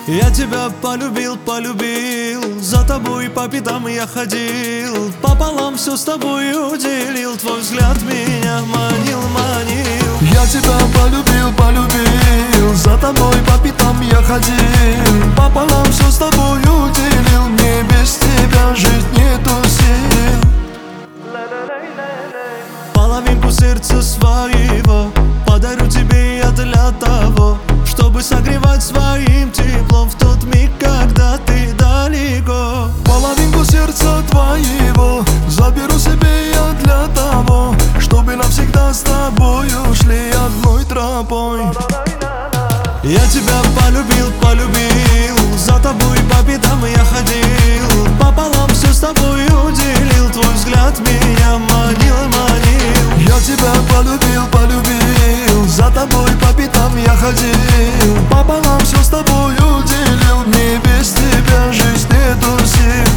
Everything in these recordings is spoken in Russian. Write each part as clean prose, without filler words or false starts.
Я тебя полюбил, полюбил, за тобой по пятам я ходил, пополам все с тобой уделил, твой взгляд меня манил, манил. Я тебя полюбил, полюбил, за тобой по пятам я ходил, пополам все с тобой уделил, мне без тебя жить нету сил. Половинку сердца своего подарю тебе я для того, чтобы согревать своим теплом в тот миг, когда ты далеко. Половинку сердца твоего заберу себе я для того, чтобы навсегда с тобою шли одной тропой. Я тебя полюбил, полюбил, за тобой по пятам я ходил, пополам все с тобой уделил, твой взгляд меня манил, манил. Я тебя полюбил, полюбил, за тобой по пятам я ходил, пополам все с тобой уделил, мне без тебя жизнь нету сил.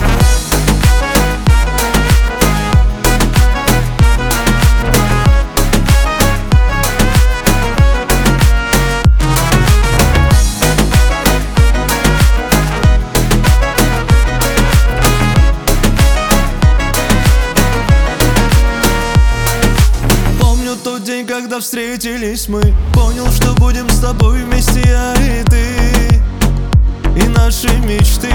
Тот день, когда встретились мы, понял, что будем с тобой вместе, я и ты, и наши мечты.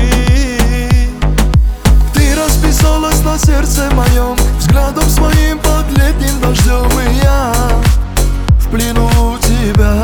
Ты расписалась на сердце моем, взглядом своим под летним дождем, и я в плену у тебя.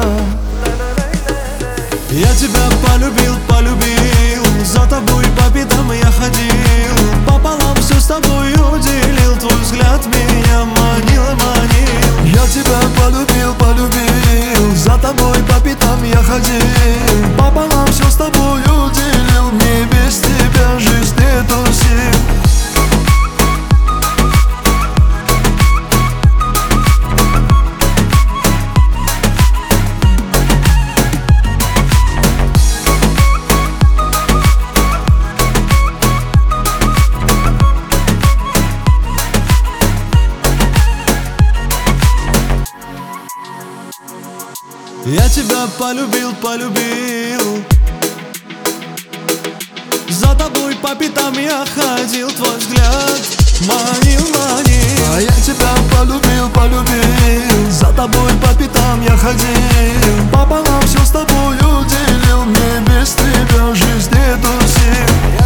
Я тебя полюбил, полюбил, за тобой по пятам я ходил, пополам все с тобой уделил, твой взгляд меня манил, манил. Я тебя полюбил, полюбил, за тобой по пятам я ходил, пополам все с тобой уделил, мне без тебя жизнь нету сил. Я тебя полюбил, полюбил, за тобой по пятам я ходил, твой взгляд манил, манил. А я тебя полюбил, полюбил, за тобой по пятам я ходил, пополам все с тобой уделил, мне без тебя жизнь нету сил.